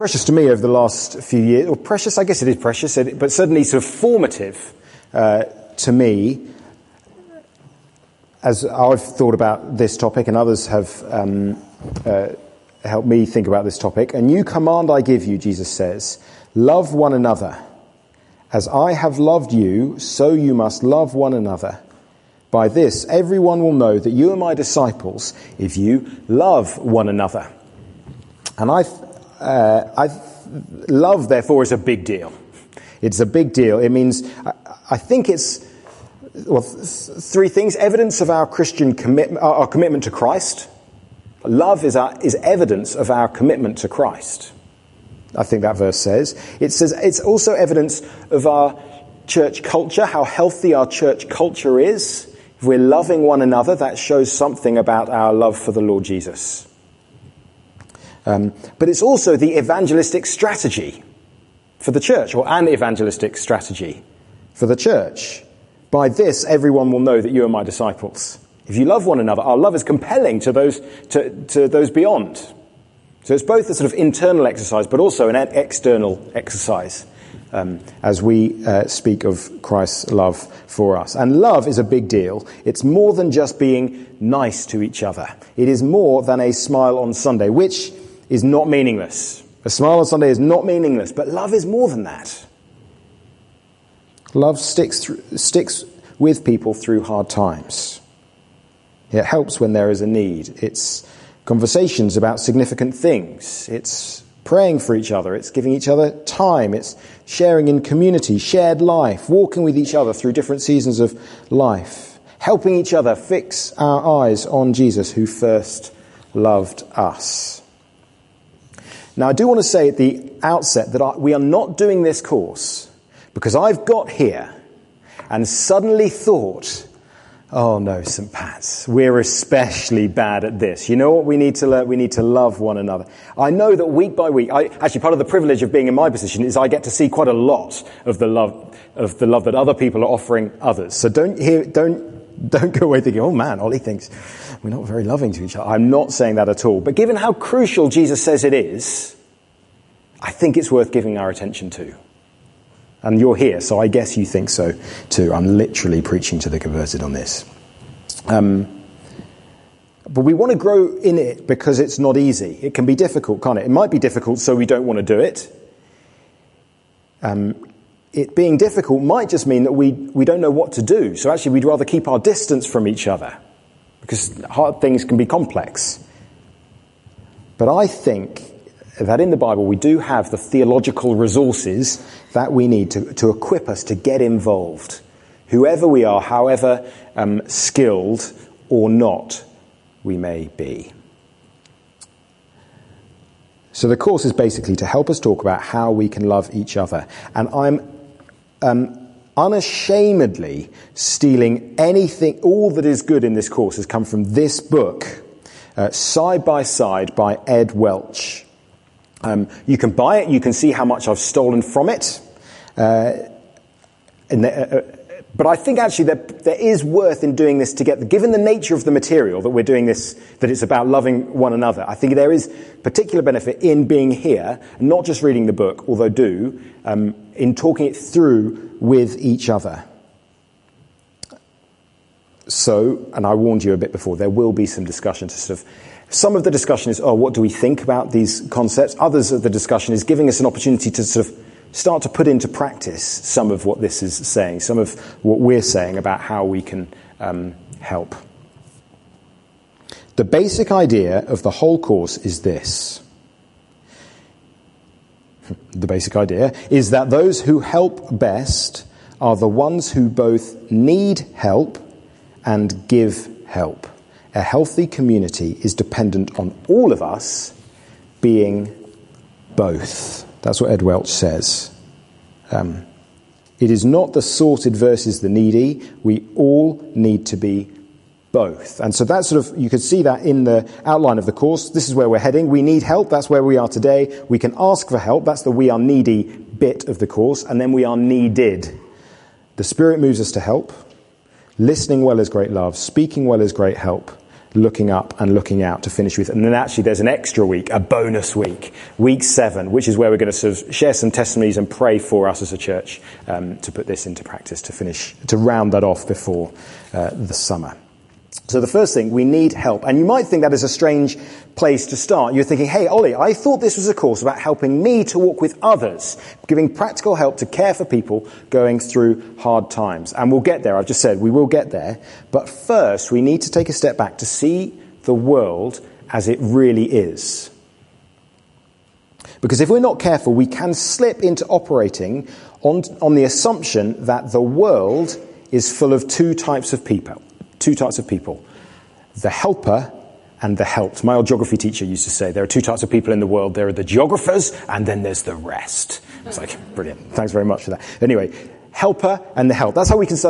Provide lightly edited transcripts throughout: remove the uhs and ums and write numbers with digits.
Precious to me over the last few years, or precious, I guess it is precious, but certainly sort of formative to me as I've thought about this topic, and others have helped me think about this topic. A new command I give you, Jesus says, love one another. As I have loved you, so you must love one another. By this, everyone will know that you are my disciples if you love one another. And love, therefore, is a big deal. It's a big deal. It means, I think it's, three things. Evidence of our Christian commitment, our commitment to Christ. Love is evidence of our commitment to Christ. I think that verse says. It says it's also evidence of our church culture, how healthy our church culture is. If we're loving one another, that shows something about our love for the Lord Jesus. But it's also the evangelistic strategy for the church, or an evangelistic strategy for the church. By this, everyone will know that you are my disciples. If you love one another, our love is compelling to those beyond. So it's both a sort of internal exercise, but also an external exercise as we speak of Christ's love for us. And love is a big deal. It's more than just being nice to each other. It is more than a smile on Sunday, which is not meaningless. A smile on Sunday is not meaningless, but love is more than that. Love sticks with people through hard times. It helps when there is a need. It's conversations about significant things. It's praying for each other. It's giving each other time. It's sharing in community, shared life, walking with each other through different seasons of life, helping each other fix our eyes on Jesus who first loved us. Now, I do want to say at the outset that we are not doing this course because I've got here and suddenly thought, oh no, St. Pat's, we're especially bad at this. You know what we need to learn? We need to love one another. I know that week by week, actually part of the privilege of being in my position is I get to see quite a lot of the love that other people are offering others. So don't go away thinking, oh man, Ollie thinks we're not very loving to each other. I'm not saying that at all. But given how crucial Jesus says it is, I think it's worth giving our attention to. And you're here, so I guess you think so too. I'm literally preaching to the converted on this. But we want to grow in it because it's not easy. It can be difficult, can't it? It might be difficult, so we don't want to do it. It being difficult might just mean that we don't know what to do. So actually we'd rather keep our distance from each other because hard things can be complex. But I think that in the Bible we do have the theological resources that we need to equip us to get involved. Whoever we are, however skilled or not we may be. So the course is basically to help us talk about how we can love each other. And I'm unashamedly stealing anything. All that is good in this course has come from this book, Side by Side by Ed Welch. You can buy it. You can see how much I've stolen from it. But I think actually there is worth in doing this together. Given the nature of the material that we're doing this, that it's about loving one another, I think there is particular benefit in being here, and not just reading the book, although in talking it through with each other. So, and I warned you a bit before, there will be some discussion to sort of, some of the discussion is, what do we think about these concepts? Others of the discussion is giving us an opportunity to sort of start to put into practice some of what this is saying, some of what we're saying about how we can help. The basic idea of the whole course is this. The basic idea is that those who help best are the ones who both need help and give help. A healthy community is dependent on all of us being both. That's what Ed Welch says. It is not the sorted versus the needy. We all need to be both. And so that's sort of, you could see that in the outline of the course. This is where we're heading. We need help. That's where we are today. We can ask for help. That's the we are needy bit of the course. And then we are needed. The Spirit moves us to help. Listening well is great love. Speaking well is great help. looking up and looking out to finish with. And then actually there's an extra week, a bonus week, week 7, which is where we're going to sort of share some testimonies and pray for us as a church to put this into practice, to round that off before the summer. So the first thing, we need help. And you might think that is a strange place to start. You're thinking, hey, Ollie, I thought this was a course about helping me to walk with others, giving practical help to care for people going through hard times. And we'll get there. I've just said we will get there. But first, we need to take a step back to see the world as it really is. Because if we're not careful, we can slip into operating on the assumption that the world is full of two types of people. Two types of people, the helper and the helped. My old geography teacher used to say there are two types of people in the world. There are the geographers and then there's the rest. It's like, brilliant. Thanks very much for that. Anyway, helper and the helped. That's how we can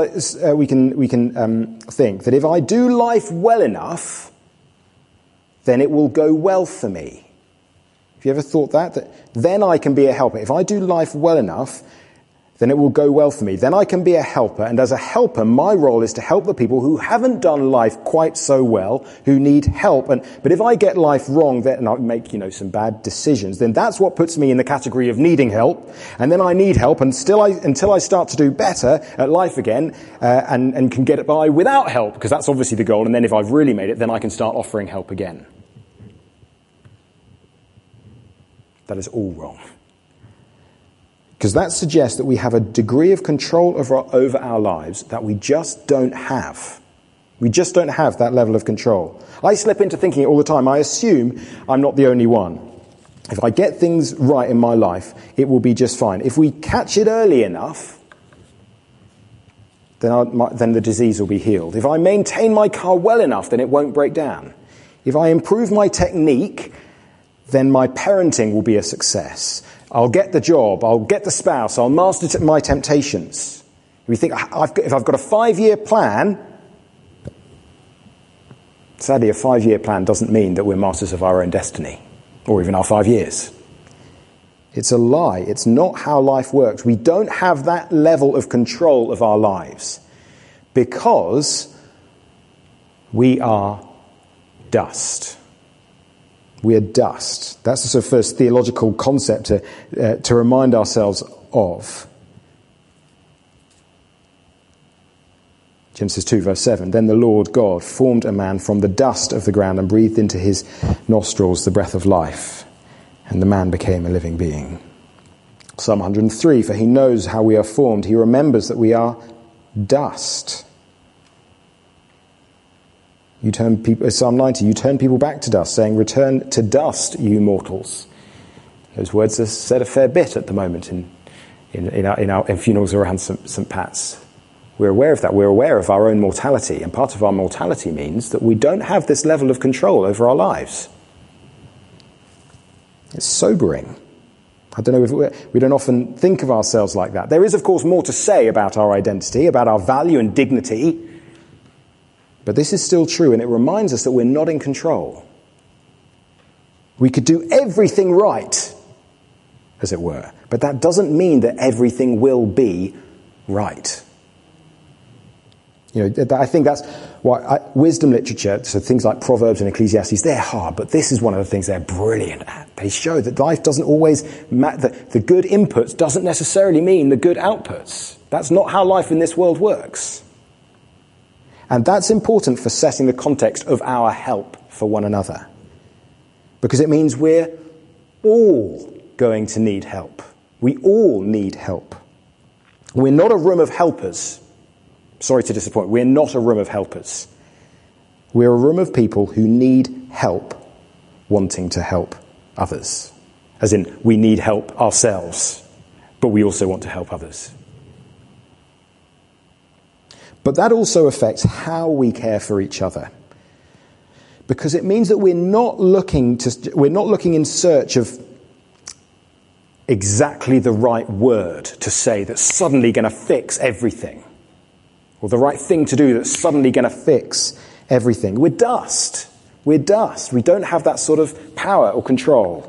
think that if I do life well enough, then it will go well for me. Have you ever thought that then I can be a helper? If I do life well enough, then it will go well for me. Then I can be a helper. And as a helper, my role is to help the people who haven't done life quite so well, who need help. But if I get life wrong, then I make, some bad decisions, then that's what puts me in the category of needing help. And then I need help until I start to do better at life again, and can get it by without help, because that's obviously the goal. And then if I've really made it, then I can start offering help again. That is all wrong. Because that suggests that we have a degree of control over our lives that we just don't have. We just don't have that level of control. I slip into thinking it all the time. I assume I'm not the only one. If I get things right in my life, it will be just fine. If we catch it early enough, then the disease will be healed. If I maintain my car well enough, then it won't break down. If I improve my technique, then my parenting will be a success. I'll get the job, I'll get the spouse, I'll master my temptations. We think, if I've got a 5-year plan, sadly a 5-year plan doesn't mean that we're masters of our own destiny, or even our 5 years. It's a lie. It's not how life works. We don't have that level of control of our lives because we are dust. We are dust. That's the sort of first theological concept to remind ourselves of. Genesis 2 verse 7, then the Lord God formed a man from the dust of the ground and breathed into his nostrils the breath of life, and the man became a living being. Psalm 103, for he knows how we are formed. He remembers that we are dust. Psalm 90, you turn people back to dust, saying, return to dust, you mortals. Those words are said a fair bit at the moment in funerals around St. Pat's. We're aware of that. We're aware of our own mortality. And part of our mortality means that we don't have this level of control over our lives. It's sobering. I don't know if we don't often think of ourselves like that. There is, of course, more to say about our identity, about our value and dignity. But this is still true, and it reminds us that we're not in control. We could do everything right, as it were, but that doesn't mean that everything will be right. I think that's why wisdom literature, so things like Proverbs and Ecclesiastes, they're hard, but this is one of the things they're brilliant at. They show that life doesn't always the good inputs doesn't necessarily mean the good outputs. That's not how life in this world works. And that's important for setting the context of our help for one another. Because it means we're all going to need help. We all need help. We're not a room of helpers. Sorry to disappoint. We're not a room of helpers. We're a room of people who need help, wanting to help others. As in, we need help ourselves, but we also want to help others. But that also affects how we care for each other. Because it means that we're not looking in search of exactly the right word to say that's suddenly going to fix everything. Or the right thing to do that's suddenly going to fix everything. We're dust. We're dust. We don't have that sort of power or control.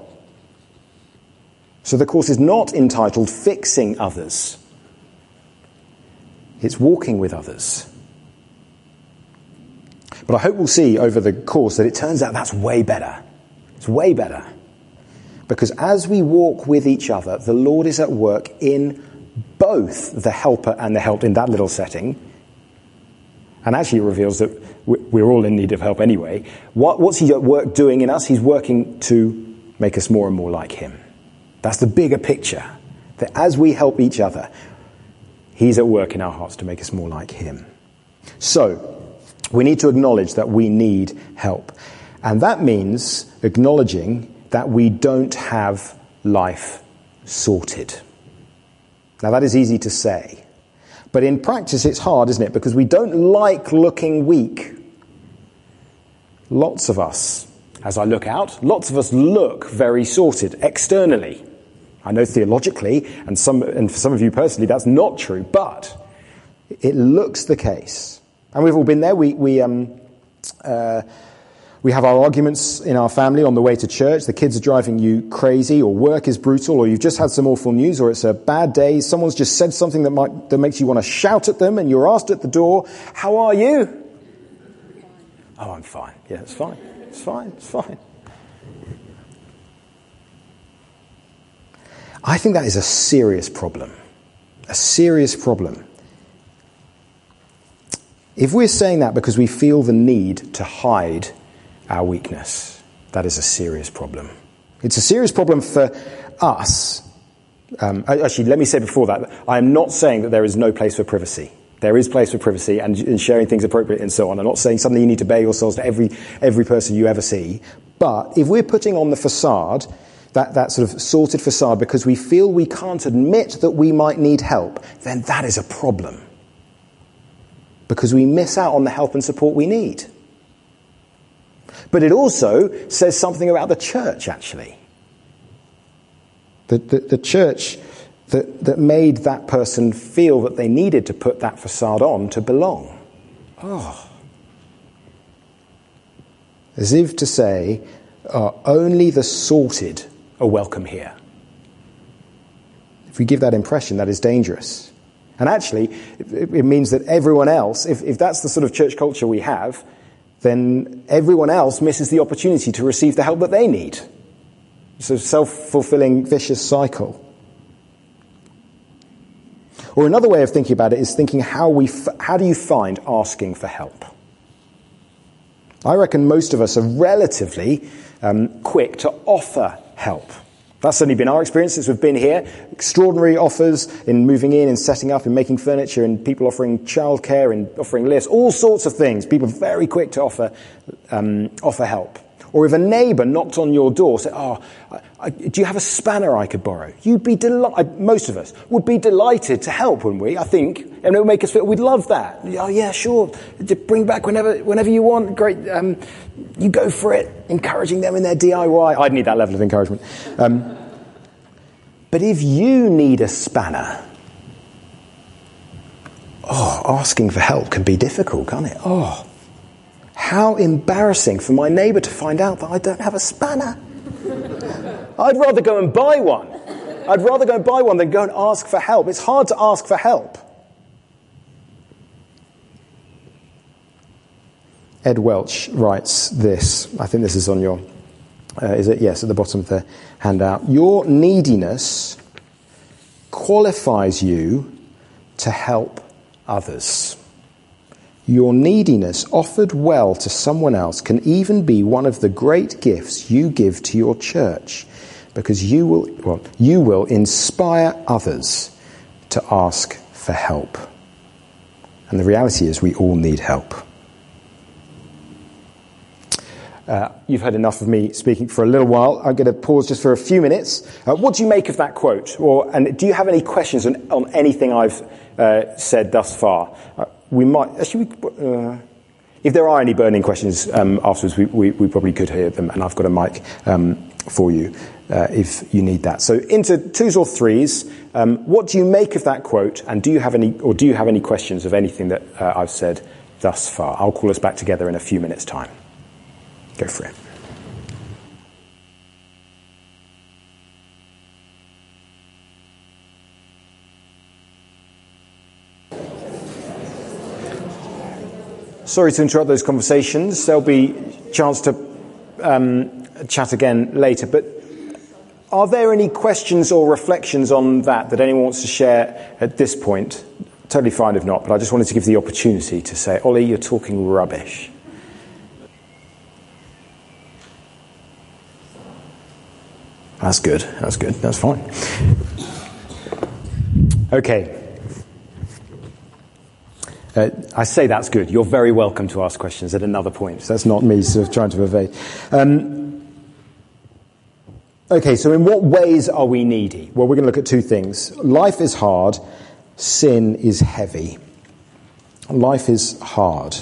So the course is not entitled Fixing Others. It's walking with others. But I hope we'll see over the course that it turns out that's way better. It's way better. Because as we walk with each other, the Lord is at work in both the helper and the helped in that little setting. And actually it reveals that we're all in need of help anyway. What's he at work doing in us? He's working to make us more and more like him. That's the bigger picture. That as we help each other, he's at work in our hearts to make us more like him. So, we need to acknowledge that we need help. And that means acknowledging that we don't have life sorted. Now that is easy to say. But in practice it's hard, isn't it? Because we don't like looking weak. Lots of us, as I look out, lots of us look very sorted externally. I know theologically, and for some of you personally, that's not true, but it looks the case. And we've all been there. We have our arguments in our family on the way to church. The kids are driving you crazy, or work is brutal, or you've just had some awful news, or it's a bad day. Someone's just said something that makes you want to shout at them, and you're asked at the door, "How are you?" "Oh, I'm fine." "Yeah, it's fine. It's fine. It's fine." I think that is a serious problem. A serious problem. If we're saying that because we feel the need to hide our weakness, that is a serious problem. It's a serious problem for us. Actually, let me say before that, I am not saying that there is no place for privacy. There is place for privacy and sharing things appropriate and so on. I'm not saying suddenly you need to bare yourselves to every person you ever see. But if we're putting on the facade, that sort of sorted facade, because we feel we can't admit that we might need help, then that is a problem. Because we miss out on the help and support we need. But it also says something about the church, actually. The church that made that person feel that they needed to put that facade on to belong. Oh. As if to say, only the sorted are welcome here. If we give that impression, that is dangerous. And actually, it means that everyone else, if that's the sort of church culture we have, then everyone else misses the opportunity to receive the help that they need. It's a self-fulfilling vicious cycle. Or another way of thinking about it is thinking how do you find asking for help? I reckon most of us are relatively quick to offer help. That's certainly been our experience since we've been here. Extraordinary offers in moving in and setting up and making furniture, and people offering childcare and offering lifts, all sorts of things. People are very quick to offer help. Or if a neighbour knocked on your door, said, do you have a spanner I could borrow? You'd be most of us would be delighted to help, wouldn't we? I think. And it would make us feel, we'd love that. Oh yeah, sure. Bring back whenever you want. Great. You go for it. Encouraging them in their DIY. I'd need that level of encouragement. But if you need a spanner, asking for help can be difficult, can't it? How embarrassing for my neighbour to find out that I don't have a spanner. I'd rather go and buy one. I'd rather go and buy one than go and ask for help. It's hard to ask for help. Ed Welch writes this. I think this is on your... is it? Yes, at the bottom of the handout. Your neediness qualifies you to help others. Your neediness offered well to someone else can even be one of the great gifts you give to your church, because you will inspire others to ask for help. And the reality is we all need help. You've heard enough of me speaking for a little while. I'm going to pause just for a few minutes. What do you make of that quote? And do you have any questions on anything I've said thus far? We might actually. If there are any burning questions afterwards, we probably could hear them, and I've got a mic for you if you need that. So into twos or threes. What do you make of that quote? And do you have any questions of anything that I've said thus far? I'll call us back together in a few minutes' time. Go for it. Sorry to interrupt those conversations. There'll be a chance to chat again later. But are there any questions or reflections on that anyone wants to share at this point? Totally fine if not, but I just wanted to give the opportunity to say, Ollie, you're talking rubbish. That's good. That's fine. Okay. I say that's good. You're very welcome to ask questions at another point. So that's not me sort of trying to evade. Okay, so in what ways are we needy? Well, we're going to look at two things. Life is hard. Sin is heavy. Life is hard.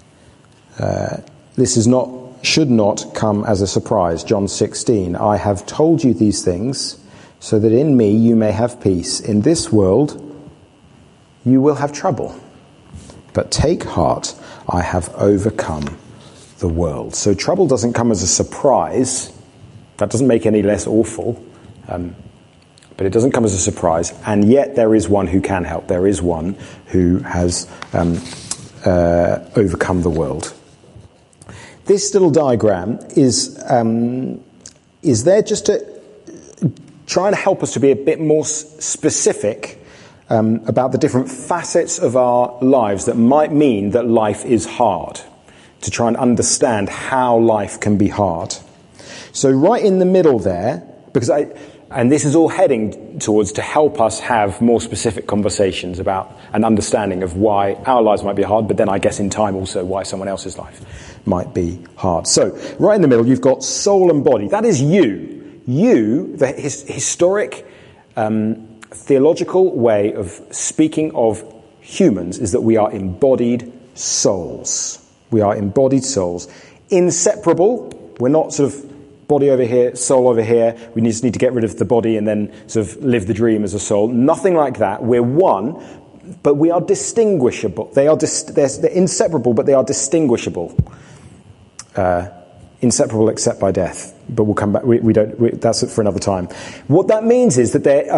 This should not come as a surprise. John 16, I have told you these things so that in me you may have peace. In this world you will have trouble. But take heart, I have overcome the world. So trouble doesn't come as a surprise. That doesn't make it any less awful. But it doesn't come as a surprise. And yet there is one who can help. There is one who has overcome the world. This little diagram is there just to try and help us to be a bit more specific about the different facets of our lives that might mean that life is hard, to try and understand how life can be hard. So right in the middle there, and this is all heading towards to help us have more specific conversations about an understanding of why our lives might be hard, but then I guess in time also why someone else's life might be hard. So right in the middle, you've got soul and body. That is you. You, the historic theological way of speaking of humans is that we are embodied souls. We are embodied souls. Inseparable. We're not sort of body over here, soul over here. We just need to get rid of the body and then sort of live the dream as a soul. Nothing like that. We're one, but we are distinguishable. They're inseparable, but they are distinguishable. Inseparable except by death. But we'll come back. That's for another time. What that means is that they're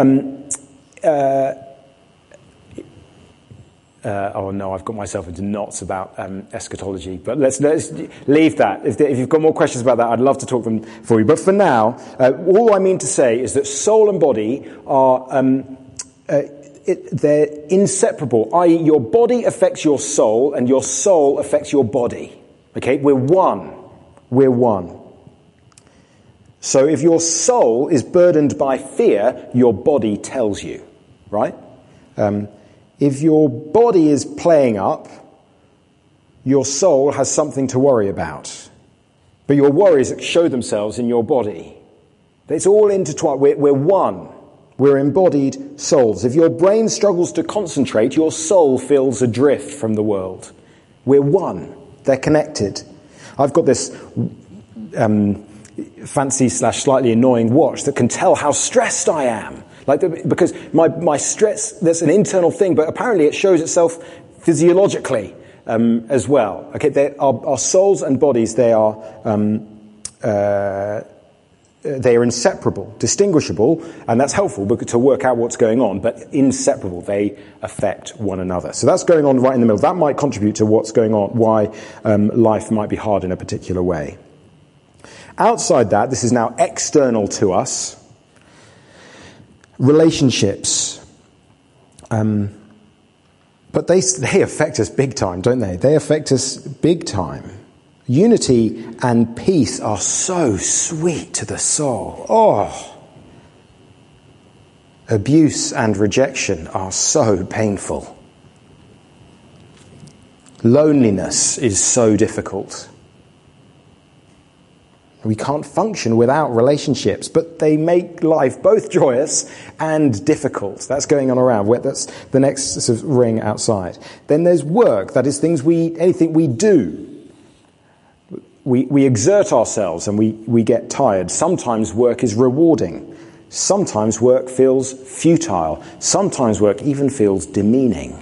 oh no, I've got myself into knots about eschatology, but let's leave that. If you've got more questions about that, I'd love to talk them for you. But for now, all I mean to say is that soul and body are they're inseparable. I.e., your body affects your soul, and your soul affects your body. Okay, we're one. We're one. So if your soul is burdened by fear, your body tells you, right? If your body is playing up, your soul has something to worry about. But your worries show themselves in your body. It's all intertwined. We're one. We're embodied souls. If your brain struggles to concentrate, your soul feels adrift from the world. We're one. They're connected. I've got this fancy / slightly annoying watch that can tell how stressed I am. Because my stress, that's an internal thing, but apparently it shows itself physiologically as well. Okay, our souls and bodies, they are inseparable, distinguishable, and that's helpful to work out what's going on, but inseparable. They affect one another. So that's going on right in the middle. That might contribute to what's going on, why life might be hard in a particular way. Outside that, this is now external to us. Relationships, but they affect us big time, don't they? They affect us big time. Unity and peace are so sweet to the soul. Oh, abuse and rejection are so painful. Loneliness is so difficult. We can't function without relationships, but they make life both joyous and difficult. That's going on around. That's the next sort of ring outside. Then there's work. That is anything we do. We exert ourselves and we get tired. Sometimes work is rewarding. Sometimes work feels futile. Sometimes work even feels demeaning.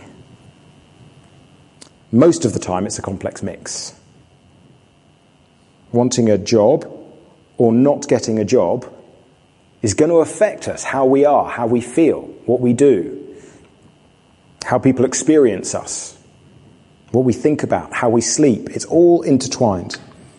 Most of the time it's a complex mix. Wanting a job or not getting a job is going to affect us, how we are, how we feel, what we do, how people experience us. what we think about, how we sleep. It's all intertwined.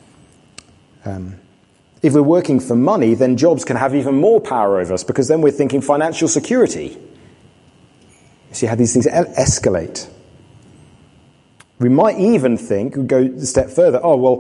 If we're working for money, then jobs can have even more power over us, because then we're thinking financial security. You see how these things escalate. We might even think, go a step further,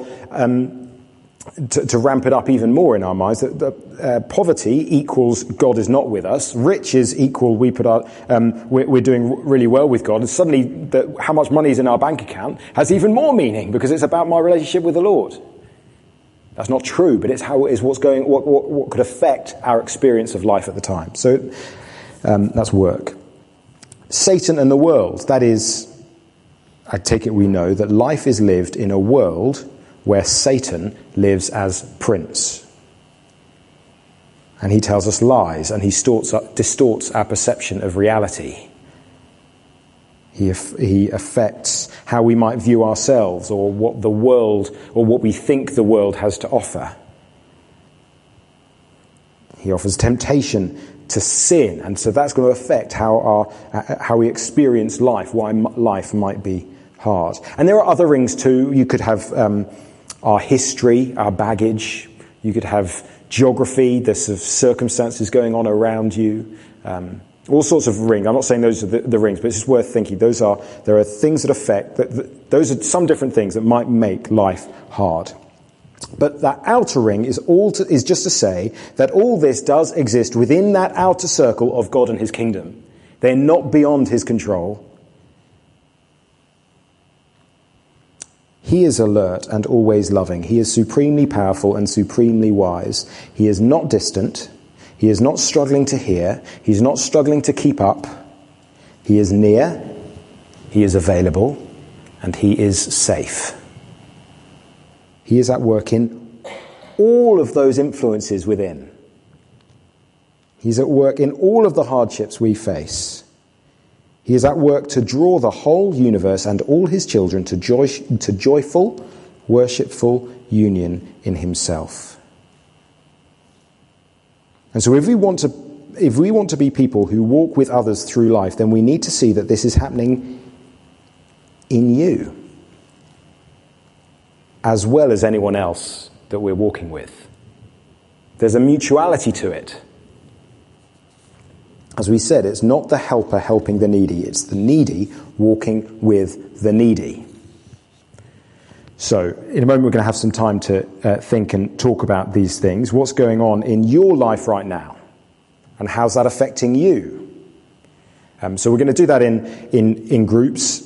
to ramp it up even more in our minds, that poverty equals God is not with us, riches equal we're doing really well with God, and suddenly how much money is in our bank account has even more meaning, because it's about my relationship with the Lord. That's not true, but it's what could affect our experience of life at the time. So that's work. Satan and the world, that is, I take it we know that life is lived in a world where Satan lives as prince. And he tells us lies, and he distorts our perception of reality. He affects how we might view ourselves, or what the world, or what we think the world has to offer. He offers temptation to sin, and so that's going to affect how we experience life, why life might be hard. And there are other rings too. You could have our history, our baggage. You could have geography, the sort of circumstances going on around you. All sorts of rings. I'm not saying those are the rings, but it's just worth thinking. There are things that affect, those are some different things that might make life hard. But that outer ring is just to say that all this does exist within that outer circle of God and his kingdom. They're not beyond his control. He is alert and always loving. He is supremely powerful and supremely wise. He is not distant. He is not struggling to hear. He's not struggling to keep up. He is near. He is available. And he is safe. He is at work in all of those influences within. He's at work in all of the hardships we face. He is at work to draw the whole universe and all his children to joyful, worshipful union in himself. And so if we want to be people who walk with others through life, then we need to see that this is happening in you, as well as anyone else that we're walking with. There's a mutuality to it. As we said, it's not the helper helping the needy, it's the needy walking with the needy. So, in a moment we're going to have some time to think and talk about these things. What's going on in your life right now? And how's that affecting you? So we're going to do that in groups.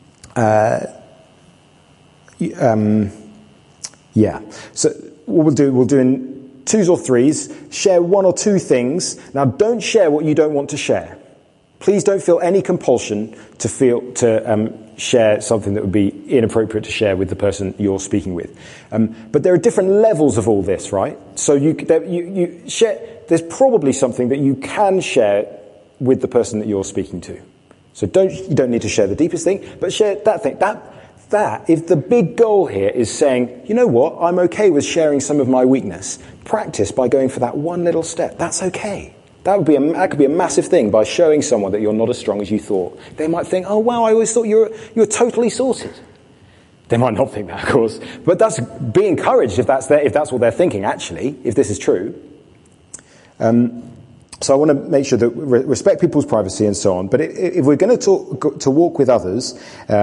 So what we'll do in twos or threes, share one or two things. Now, don't share what you don't want to share. Please don't feel any compulsion to share something that would be inappropriate to share with the person you're speaking with. But there are different levels of all this, right? So you share. There's probably something that you can share with the person that you're speaking to. So you don't need to share the deepest thing, but share that thing. That, if the big goal here is saying, you know what, I'm okay with sharing some of my weakness, practice by going for that one little step. That's okay. That could be a massive thing by showing someone that you're not as strong as you thought. They might think, oh wow, I always thought you were totally sorted. They might not think that, of course, but be encouraged if that's what they're thinking. Actually, if this is true. So I want to make sure that we respect people's privacy and so on. But if we're going to walk with others,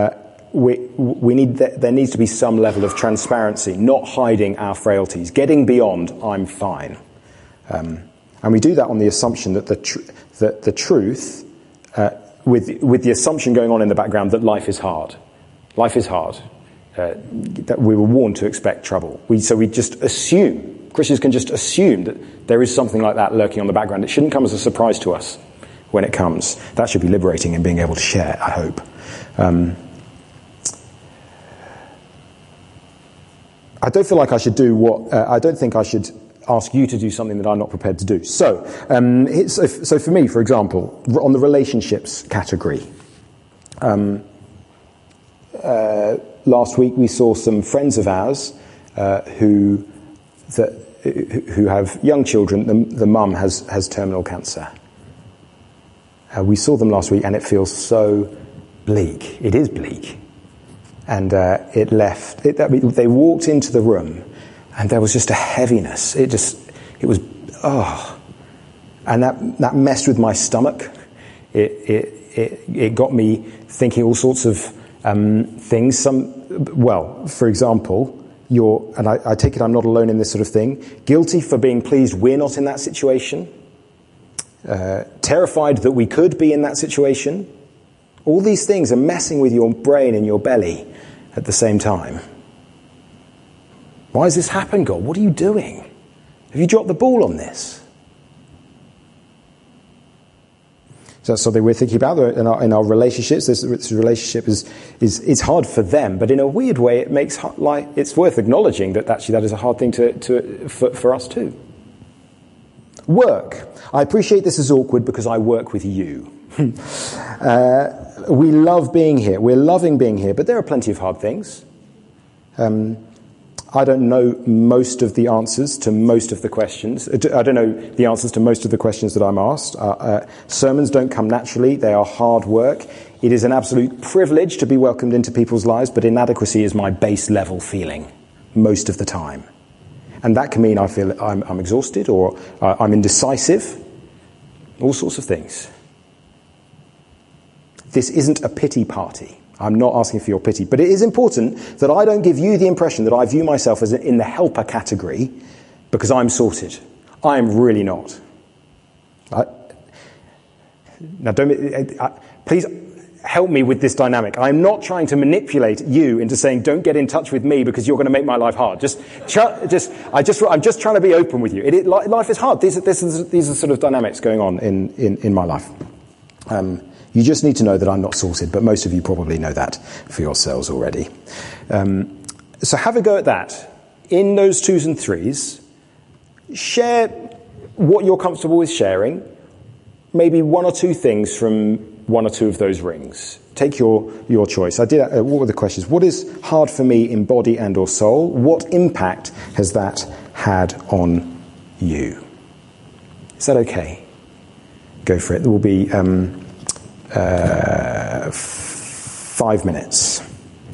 there needs to be some level of transparency, not hiding our frailties, getting beyond "I'm fine," and we do that on the assumption that the truth, with the assumption going on in the background that life is hard. Life is hard. That we were warned to expect trouble. So we just assume, Christians can just assume that there is something like that lurking on the background. It shouldn't come as a surprise to us when it comes. That should be liberating in being able to share, I hope. I don't feel like I should do I don't think I should ask you to do something that I'm not prepared to do. So for me, for example, on the relationships category, last week we saw some friends of ours who have young children. The mum has terminal cancer. We saw them last week, and it feels so bleak. It is bleak. And they walked into the room, and there was just a heaviness. It was, and that messed with my stomach. It got me thinking all sorts of things. For example, and I take it I'm not alone in this sort of thing, guilty for being pleased we're not in that situation, terrified that we could be in that situation. All these things are messing with your brain and your belly at the same time. Why has this happened, God? What are you doing? Have you dropped the ball on this? So that's something we're thinking about in our relationships. This relationship is hard for them, but in a weird way, it's worth acknowledging that actually that is a hard thing for us too. Work. I appreciate this is awkward because I work with you. We love being here. We're loving being here, but there are plenty of hard things. I don't know most of the answers to most of the questions. I don't know the answers to most of the questions that I'm asked. Sermons don't come naturally. They are hard work. It is an absolute privilege to be welcomed into people's lives, but inadequacy is my base level feeling most of the time. And that can mean I feel I'm exhausted or I'm indecisive. All sorts of things. This isn't a pity party. I'm not asking for your pity, but it is important that I don't give you the impression that I view myself as in the helper category because I'm sorted. I am really not. Please help me with this dynamic. I'm not trying to manipulate you into saying, don't get in touch with me because you're going to make my life hard. I'm just trying to be open with you. Life is hard. These are sort of dynamics going on in my life. You just need to know that I'm not sorted, but most of you probably know that for yourselves already. So have a go at that. In those 2s and 3s, share what you're comfortable with sharing, maybe 1 or 2 things from 1 or 2 of those rings. Take your choice. I did. What were the questions? What is hard for me in body and or soul? What impact has that had on you? Is that okay? Go for it. There will be 5 minutes.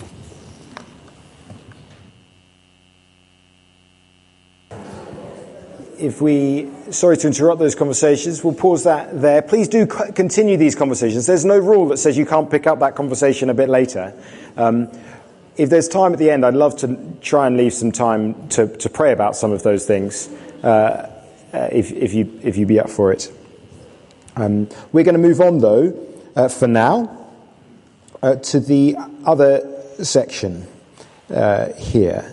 Sorry to interrupt those conversations, we'll pause that there. Please do continue these conversations. There's no rule that says you can't pick up that conversation a bit later. If there's time at the end, I'd love to try and leave some time to pray about some of those things, if you'd be up for it. We're going to move on, though, for now, to the other section here.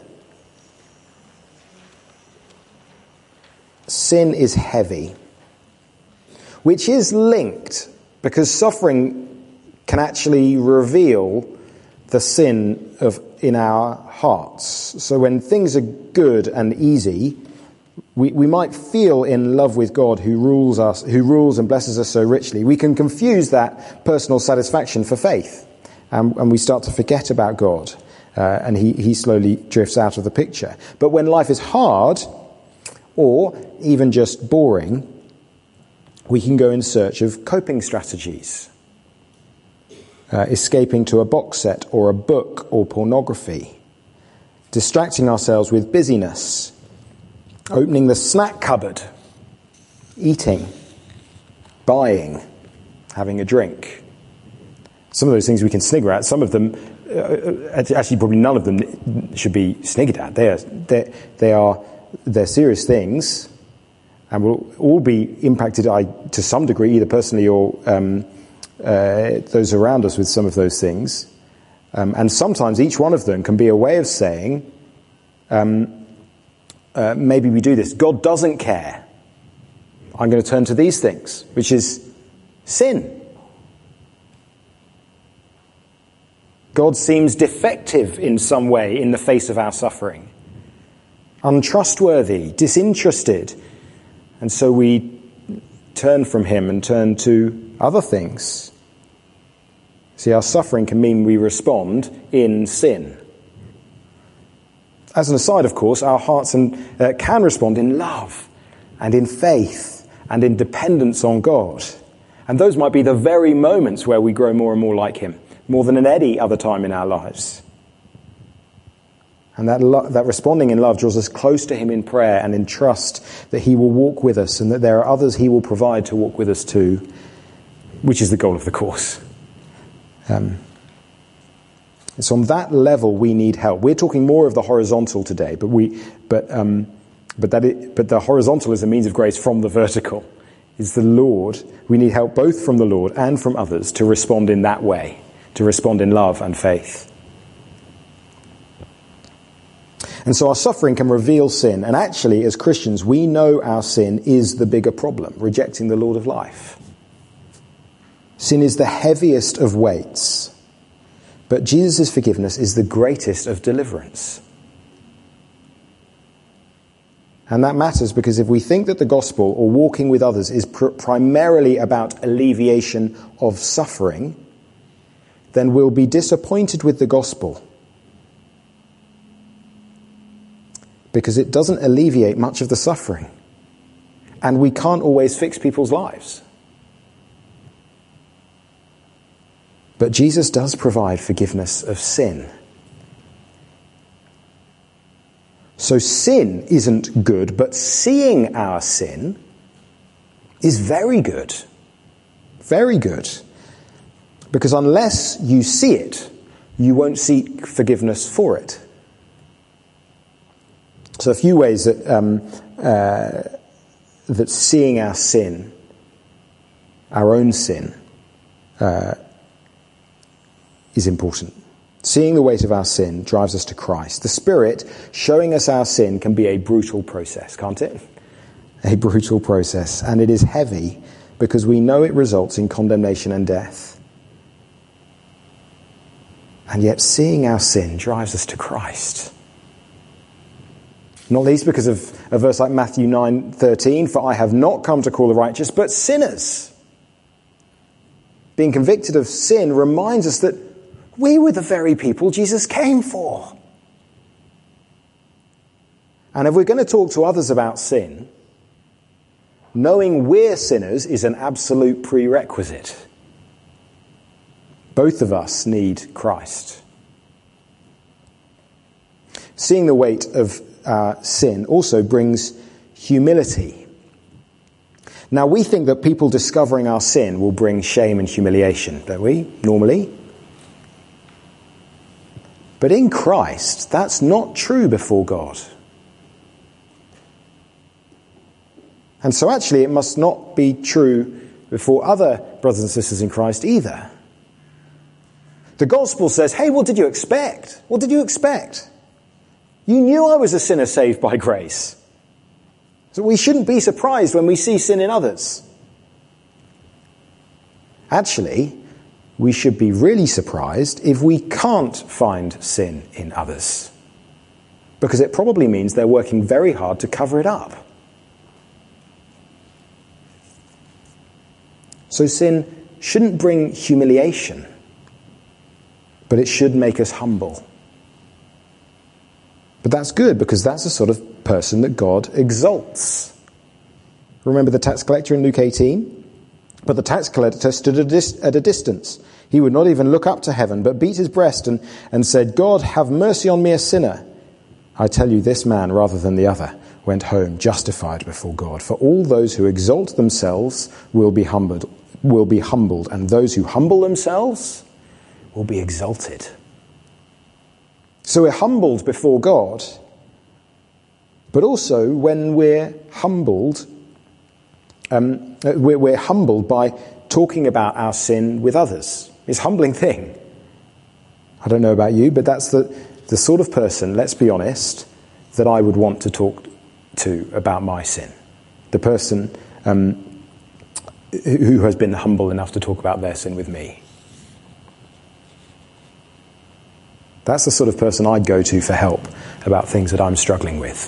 Sin is heavy, which is linked because suffering can actually reveal the sin in our hearts. So when things are good and easy, we might feel in love with God who rules and blesses us so richly. We can confuse that personal satisfaction for faith, and we start to forget about God, and he slowly drifts out of the picture. But when life is hard, or even just boring, we can go in search of coping strategies. Escaping to a box set or a book or pornography. Distracting ourselves with busyness. Opening the snack cupboard. Eating. Buying. Having a drink. Some of those things we can snigger at. Some of them, actually probably none of them should be sniggered at. They're serious things, and will all be impacted to some degree, either personally or those around us with some of those things. And sometimes each one of them can be a way of saying, maybe we do this. God doesn't care. I'm going to turn to these things, which is sin. God seems defective in some way in the face of our suffering. Untrustworthy, disinterested. And so we turn from him and turn to other things. See, our suffering can mean we respond in sin. As an aside, of course, our hearts can respond in love and in faith and in dependence on God. And those might be the very moments where we grow more and more like him, more than at any other time in our lives. And that responding in love draws us close to him in prayer and in trust that he will walk with us and that there are others he will provide to walk with us too, which is the goal of the course. It's on that level we need help. We're talking more of the horizontal today, but the horizontal is a means of grace from the vertical. It's the Lord. We need help both from the Lord and from others to respond in that way, to respond in love and faith. And so our suffering can reveal sin. And actually, as Christians, we know our sin is the bigger problem, rejecting the Lord of life. Sin is the heaviest of weights, but Jesus' forgiveness is the greatest of deliverance. And that matters because if we think that the gospel or walking with others is primarily about alleviation of suffering, then we'll be disappointed with the gospel because it doesn't alleviate much of the suffering. And we can't always fix people's lives. But Jesus does provide forgiveness of sin. So sin isn't good, but seeing our sin is very good. Very good. Because unless you see it, you won't seek forgiveness for it. So a few ways that that seeing our sin, our own sin, is important. Seeing the weight of our sin drives us to Christ. The Spirit showing us our sin can be a brutal process, can't it? A brutal process. And it is heavy because we know it results in condemnation and death. And yet seeing our sin drives us to Christ. Not least because of a verse like Matthew 9:13, "For I have not come to call the righteous, but sinners." Being convicted of sin reminds us that we were the very people Jesus came for. And if we're going to talk to others about sin, knowing we're sinners is an absolute prerequisite. Both of us need Christ. Seeing the weight of our sin also brings humility. Now, we think that people discovering our sin will bring shame and humiliation, don't we, normally? But in Christ, that's not true before God. And so actually it must not be true before other brothers and sisters in Christ either. The gospel says, hey, what did you expect? What did you expect? You knew I was a sinner saved by grace. So we shouldn't be surprised when we see sin in others. Actually, we should be really surprised if we can't find sin in others, because it probably means they're working very hard to cover it up. So sin shouldn't bring humiliation, but it should make us humble. But that's good, because that's the sort of person that God exalts. Remember the tax collector in Luke 18? But the tax collector stood at a distance. He would not even look up to heaven, but beat his breast and said, "God, have mercy on me, a sinner." I tell you, this man, rather than the other, went home justified before God. For all those who exalt themselves will be humbled, and those who humble themselves will be exalted. So we're humbled before God, but also when we're humbled, we're humbled by talking about our sin with others. It's a humbling thing. I don't know about you, but that's the sort of person, let's be honest, that I would want to talk to about my sin. The person who has been humble enough to talk about their sin with me. That's the sort of person I'd go to for help about things that I'm struggling with.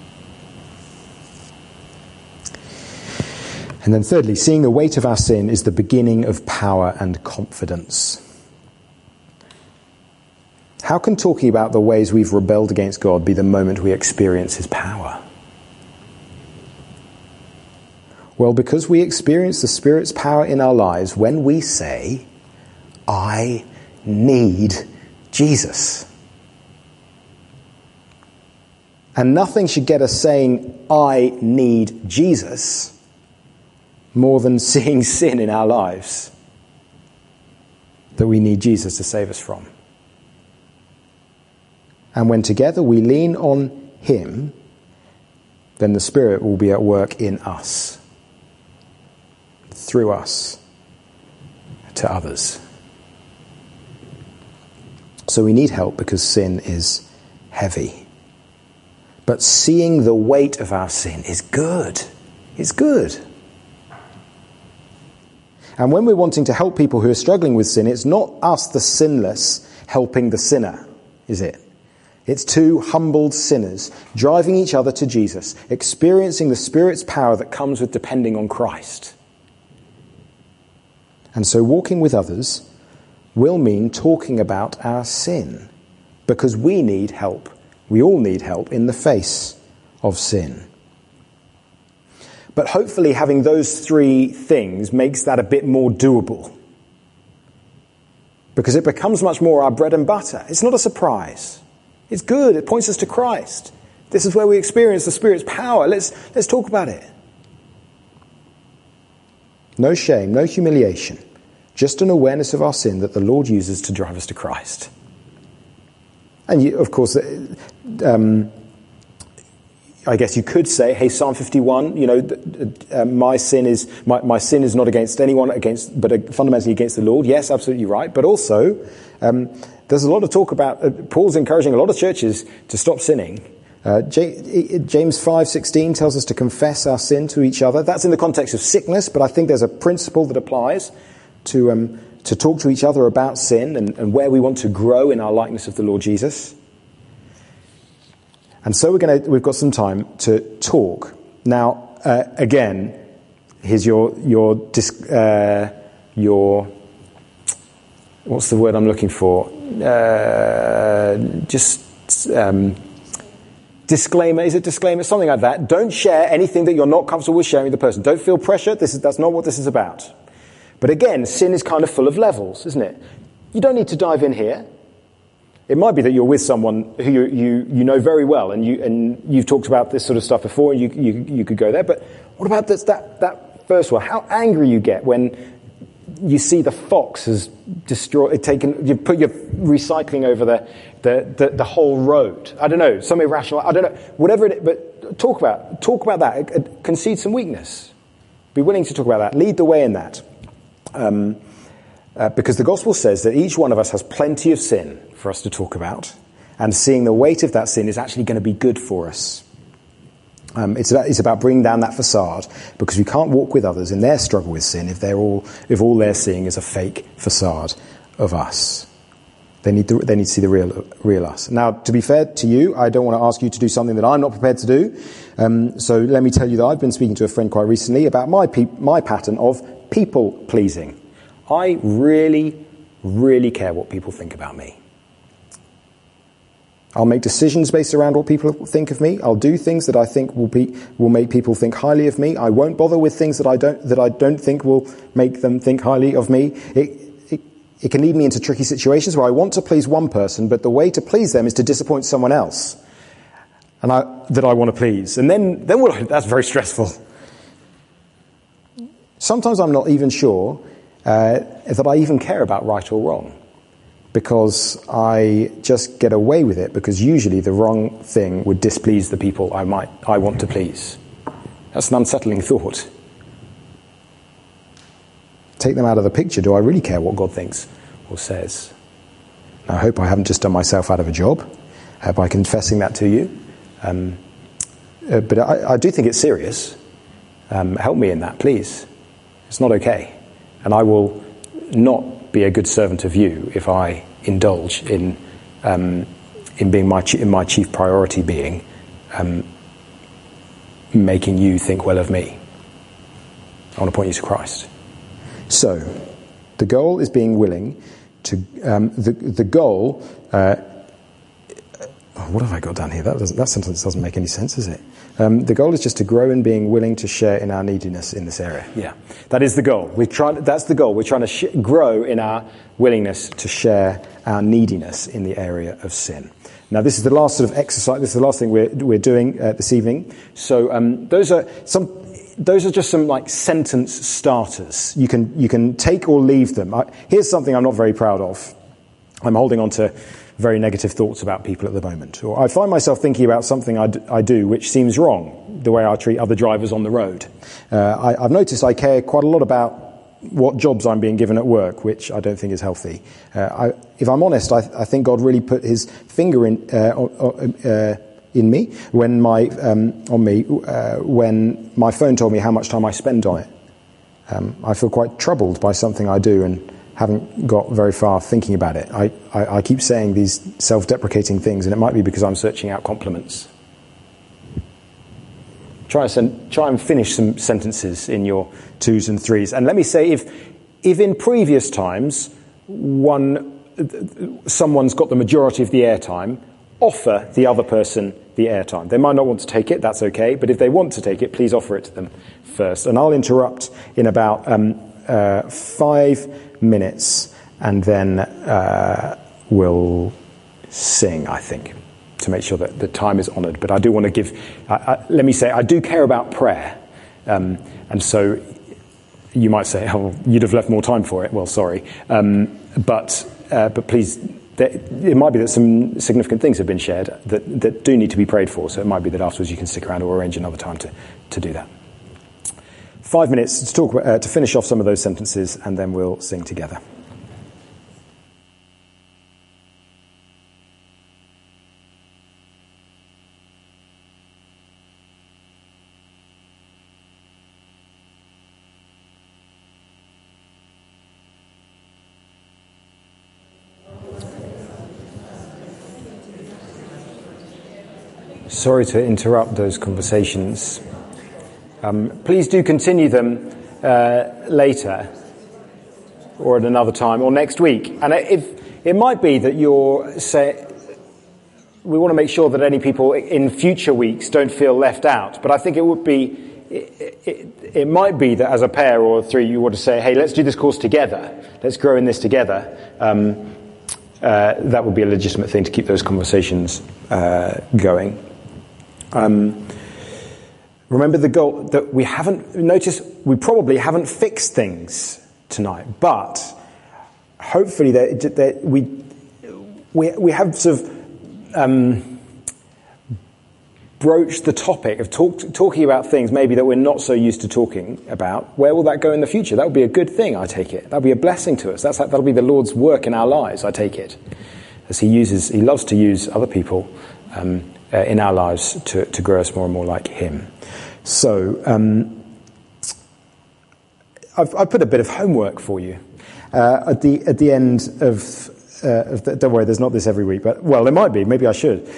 And then thirdly, seeing the weight of our sin is the beginning of power and confidence. How can talking about the ways we've rebelled against God be the moment we experience his power? Well, because we experience the Spirit's power in our lives when we say, I need Jesus. And nothing should get us saying, I need Jesus, more than seeing sin in our lives that we need Jesus to save us from. And when together we lean on him, then the Spirit will be at work in us, through us, to others. So we need help because sin is heavy. But seeing the weight of our sin is good. It's good. And when we're wanting to help people who are struggling with sin, it's not us, the sinless, helping the sinner, is it? It's two humbled sinners driving each other to Jesus, experiencing the Spirit's power that comes with depending on Christ. And so walking with others will mean talking about our sin, because we need help. We all need help in the face of sin. But hopefully having those three things makes that a bit more doable, because it becomes much more our bread and butter. It's not a surprise. It's good. It points us to Christ. This is where we experience the Spirit's power. Let's talk about it. No shame, no humiliation, just an awareness of our sin that the Lord uses to drive us to Christ. And of course, I guess you could say, hey, Psalm 51, my sin is not against anyone, but fundamentally against the Lord. Yes, absolutely right. But also, there's a lot of talk about, Paul's encouraging a lot of churches to stop sinning. James 5:16 tells us to confess our sin to each other. That's in the context of sickness, but I think there's a principle that applies to talk to each other about sin and where we want to grow in our likeness of the Lord Jesus. And so we've got some time to talk. Now, again, here's your what's the word I'm looking for? Disclaimer. Is it disclaimer? Something like that. Don't share anything that you're not comfortable with sharing with the person. Don't feel pressure. That's not what this is about. But again, sin is kind of full of levels, isn't it? You don't need to dive in here. It might be that you're with someone who you know very well, and you've talked about this sort of stuff before, and you could go there. But what about that first one? How angry you get when you see the fox has you put your recycling over the whole road. I don't know, some irrational. I don't know, whatever it is. But talk about that. Concede some weakness. Be willing to talk about that. Lead the way in that. Because the gospel says that each one of us has plenty of sin for us to talk about, and seeing the weight of that sin is actually going to be good for us. It's about bringing down that facade, because we can't walk with others in their struggle with sin if all they're seeing is a fake facade of us. They need to see the real us. Now, to be fair to you, I don't want to ask you to do something that I'm not prepared to do. So let me tell you that I've been speaking to a friend quite recently about my pattern of people pleasing. I really, really care what people think about me. I'll make decisions based around what people think of me. I'll do things that I think will make people think highly of me. I won't bother with things that I don't think will make them think highly of me. It can lead me into tricky situations where I want to please one person, but the way to please them is to disappoint someone else, and that I want to please. And then that's very stressful. Sometimes I'm not even sure that I even care about right or wrong, because I just get away with it, because usually the wrong thing would displease the people I want to please. That's an unsettling thought. Take them out of the picture. Do I really care what God thinks or says? I hope I haven't just done myself out of a job by confessing that to you. But I do think it's serious. Help me in that, please. It's not okay. And I will not be a good servant of you if I indulge in being in my chief priority being making you think well of me. I want to point you to Christ. So, the goal is being willing to the goal. What have I got down here? That sentence doesn't make any sense, does it? The goal is just to grow in being willing to share in our neediness in this area. Yeah, that is the goal. That's the goal. We're trying to grow in our willingness to share our neediness in the area of sin. Now, this is the last sort of exercise. This is the last thing we're doing this evening. So those are just some like sentence starters. You can take or leave them. Here's something I'm not very proud of. I'm holding on to very negative thoughts about people at the moment. Or I find myself thinking about something I do which seems wrong, the way I treat other drivers on the road. I've noticed I care quite a lot about what jobs I'm being given at work, which I don't think is healthy. If I'm honest, I think God really put his finger in me when when my phone told me how much time I spend on it. I feel quite troubled by something I do and haven't got very far thinking about it. I keep saying these self-deprecating things, and it might be because I'm searching out compliments. Try and finish some sentences in your 2s and 3s. And let me say, if in previous times someone's got the majority of the airtime, offer the other person the airtime. They might not want to take it, that's okay, but if they want to take it, please offer it to them first. And I'll interrupt in about 5 minutes, and then we'll sing, I think, to make sure that the time is honoured. But I do want to give, let me say, I do care about prayer. And so you might say, oh, you'd have left more time for it. Well, sorry. But please, it might be that some significant things have been shared that do need to be prayed for. So it might be that afterwards you can stick around or arrange another time to do that. 5 minutes to talk to finish off some of those sentences, and then we'll sing together. Sorry to interrupt those conversations. Please do continue them later or at another time or next week. And it might be that we want to make sure that any people in future weeks don't feel left out. But I think it might be that as a pair or 3 you want to say, hey, let's do this course together. Let's grow in this together. That would be a legitimate thing to keep those conversations going. Remember the goal that we haven't noticed. We probably haven't fixed things tonight, but hopefully that we have sort of broached the topic of talking about things maybe that we're not so used to talking about. Where will that go in the future? That would be a good thing, I take it. That'll be a blessing to us. That'll be the Lord's work in our lives, I take it, as He loves to use other people in our lives to grow us more and more like Him. So I've put a bit of homework for you at the end of don't worry, there's not this every week, but well, there might be. Maybe I should.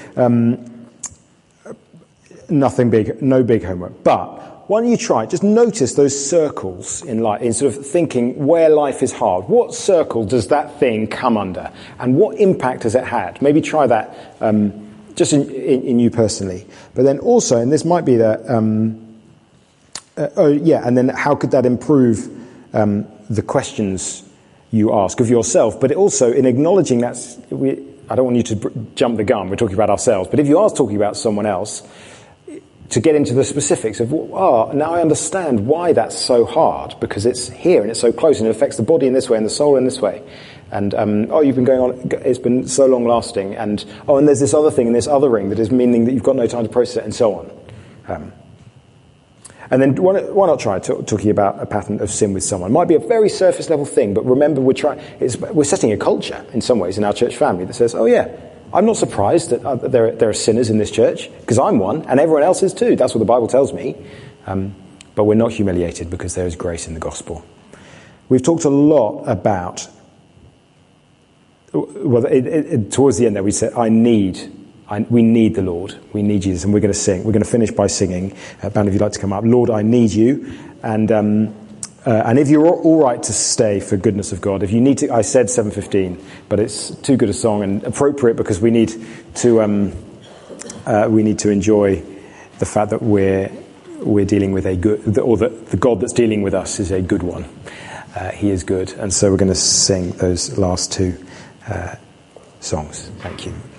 Nothing big, no big homework. But why don't you try? Just notice those circles in life, in sort of thinking where life is hard. What circle does that thing come under, and what impact has it had? Maybe try that. Just in you personally, but then also, and this might be that, and then how could that improve the questions you ask of yourself, but also in acknowledging that I don't want you to jump the gun, we're talking about ourselves, but if you are talking about someone else, to get into the specifics of, now I understand why that's so hard, because it's here and it's so close and it affects the body in this way and the soul in this way. And, you've been going on, it's been so long lasting, and there's this other thing and this other ring that is meaning that you've got no time to process it, and so on. And then why not try talking about a pattern of sin with someone? It might be a very surface level thing, but remember we're setting a culture in some ways in our church family that says, I'm not surprised that there are sinners in this church, because I'm one, and everyone else is too. That's what the Bible tells me. But we're not humiliated because there is grace in the gospel. We've talked a lot about, towards the end there we said, we need the Lord. We need Jesus, and we're going to sing. We're going to finish by singing. Band, if you'd like to come up. Lord, I need you. And if you're all right to stay for goodness of God, if you need to, I said 7:15, but it's too good a song and appropriate because we need to enjoy the fact that we're dealing with a good, or that the God that's dealing with us is a good one. He is good, and so we're going to sing those last 2 songs. Thank you.